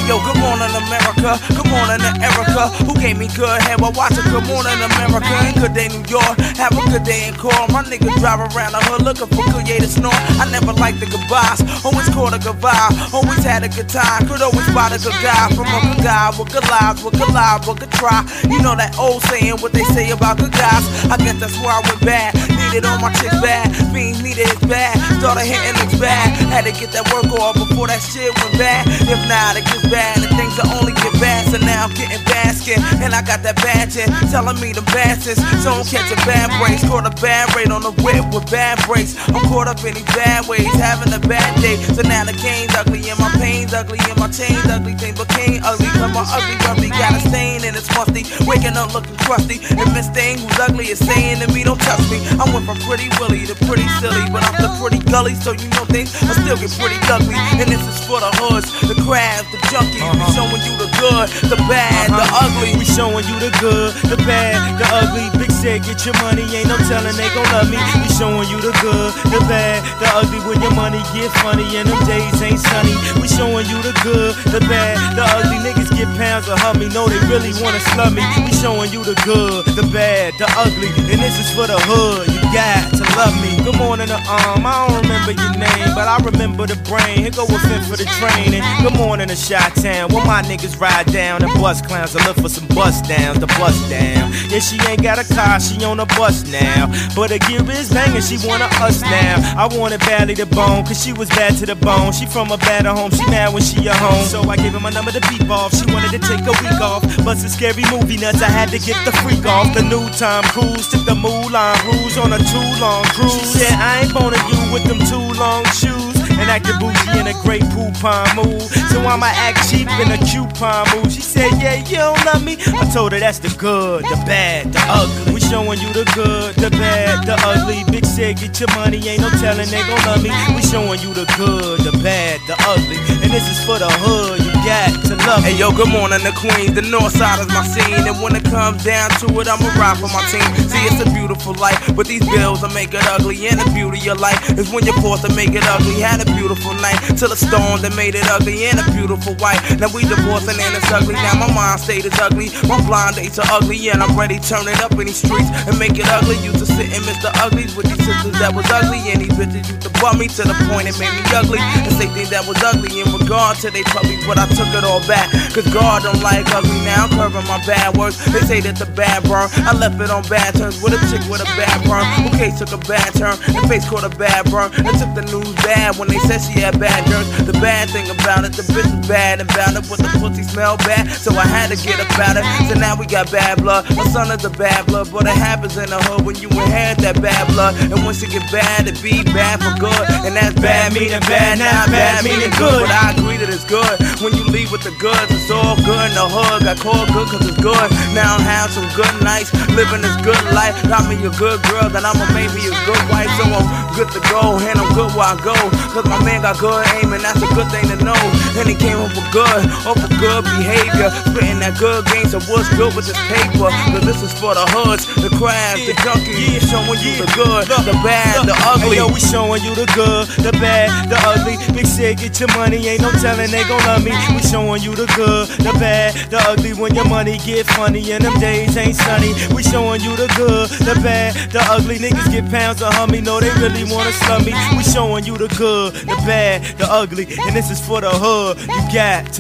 yo, good morning America, good morning to Erica, who gave me good head while watching Good Morning America. And good day New York, have a good day in call. My niggas drive around the hood looking for good to snore. I never liked the goodbyes, always caught a good vibe, always had a good time, could always spot a good guy from a good guy with good lives, with good lives, with good try. You know that old saying, what they say about good guys. I guess that's why I went bad, needed all my chicks bad, fiends needed it bad, started hitting it bad, had to get that work off before that shit went bad. If not, it gets bad, and things will only get bad. So now I'm getting basket, and I got that badge in, telling me the bastards, so don't catch a bad breaks. Caught a bad rate on the whip with bad breaks. I'm caught up in these bad ways, having a bad day. So now the game's ugly, and my pain's ugly, and my chain's ugly. Things became ugly, cause my ugly got a stain and it's musty. Waking up looking crusty, and Miss Thing who's ugly is saying to me, don't touch me. I went from pretty Willie to pretty silly, but I'm the pretty gully, so you know things I still get pretty ugly. And this is for the hoods, the crabs, the junkies. We showing you the good, the bad, the ugly. We showing you the good, the bad, the ugly. Big said get your money, ain't no telling they gon' love me. We showing you the good, the bad, the ugly. When your money get funny and them days ain't sunny. We showing you the good, the bad, the ugly. Niggas get pounds of hummy, know they really wanna slum me. We showing you the good, the bad, the ugly. And this is for the hood, you got to love me. Good morning to I don't remember your name, but I remember the brain. Here go a fin for the training. Good morning to Chi-Town, where my niggas ride down and bust clowns. I look for some bust downs to bust down. Yeah, she ain't got a car, she on a bus now. But her gear is banging, she wanna us now. I wanted badly to bone, cause she was bad to the bone. She from a better home, she mad when she at home. So I gave her my number to beep off. She wanted to take a week off, but some scary movie nuts, I had to get the freak off. The new Tom Cruise took the Moulin Rouge on a too long cruise. She said, I ain't boning you with them too long shoes, and acting bougie in a great poupon mood. So I'ma act cheap in a coupon mood. She said, yeah, you don't love me. I told her that's the good, the bad, the ugly. We showing you the good, the bad, the ugly. Big said get your money, ain't no telling they gon' love me. We showing you the good, the bad, the ugly. And this is for the hood, you got to love me. Hey yo, good morning to Queens, the north side is my scene. And when it comes down to it, I'ma ride for my team. See, it's a beautiful life, but these bills will make it ugly. And the beauty of life is when you're forced to make it ugly. Had a beautiful night till a storm that made it ugly. And a beautiful wife, now we divorcing and it's ugly. Now my mind state is ugly, my blind dates are ugly. And I'm ready to turn it up in these streets and make it ugly. Used to sit and Mr. Uglies with these sisters that was ugly. And these bitches used to bum me to the point it made me ugly. And say things that was ugly in regard to they puppies, but I took it all back, cause God don't like ugly. Now I'm curving my bad words, they say that the bad burn. I left it on bad terms with a chick with a bad burn. Who case took a bad turn, and face caught a bad burn. And took the news bad when they said she had bad germs. The bad thing about it, the bitch is bad, and bound up with the pussy smell bad, so I had to get about it. So now we got bad blood, my son is a bad blood. But it happens in the hood when you inherit that bad blood. And once it get bad, it be bad for good. And that's bad meaning bad, not bad meaning good. But I agree that it's good when you leave with the goods. It's all good in the hood, got called good cause it's good. Now I'm having some good nights, living this good life. Got me a good girl, then I'ma make me a good wife. So I'm good to go, and I'm good where I go, cause my man got good aim, and that's a good thing to know. And he came up for good behavior, spitting that good game. So what's good with this paper? Cause this is for the hoods, the crabs, the junkies. Showing you the good, the bad, the ugly. Hey yo, we showing you the good, the bad, the ugly. Big said get your money, ain't no telling they gon' love me. We showing you the good, the bad, the ugly. When your money get funny and them days ain't sunny. We showing you the good, the bad, the ugly. Niggas get pounds of hummy, know they really wanna slum me. We showing you the good, the bad, the ugly. And this is for the hood, you got to